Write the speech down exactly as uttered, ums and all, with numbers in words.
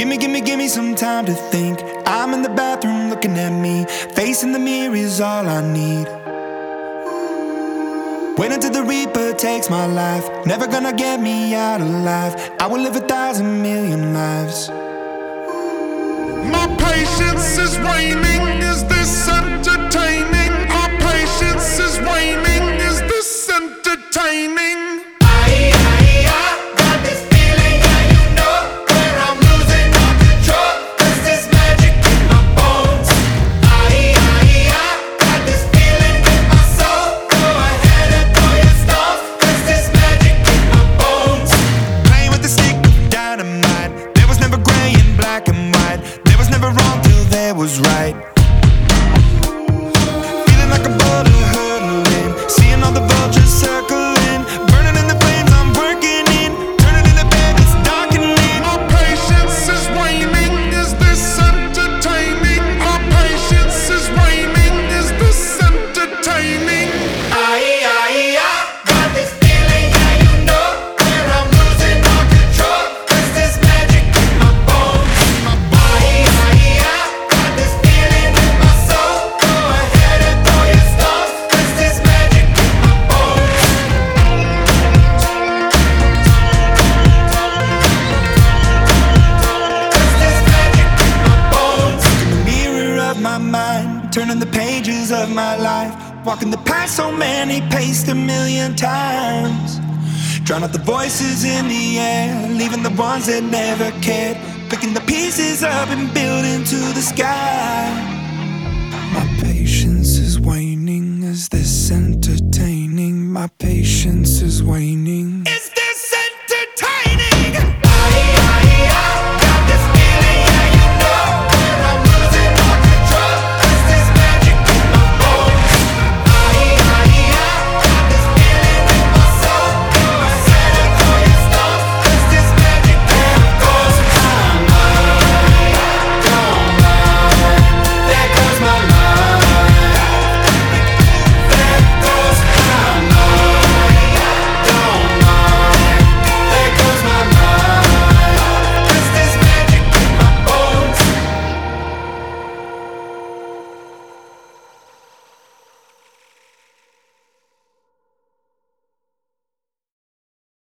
Gimme, gimme, gimme some time to think. I'm in the bathroom looking at me. Facing the mirror is all I need. Wait until the Reaper takes my life. Never gonna get me out alive. I will live a thousand million lives. My patience is waning. Is this entertaining? Our patience is waning. Is this entertaining? Was right. Feeling like a boulder hurtling, seeing all the vultures circling, burning in the flames I'm working in, turning in the bed it's darkening. Our patience is waning. Is this entertaining? Our patience is waning. Is this entertaining? Aye, aye, I got this feeling, yeah, you know, where I'm losing all control. Cause there's magic in my bones. Aye, aye, I got this feeling in my soul. Go ahead and throw your stones. Cause there's magic in my bones. Cause there's magic in my bones. In the mirror of my mind, turning the pages of my life, walking the path so many paced a million times. Drown out the voices in the air, leaving the ones that never cared, picking the pieces up and building to the sky. My patience is waning. Is this entertaining? My patience is waning.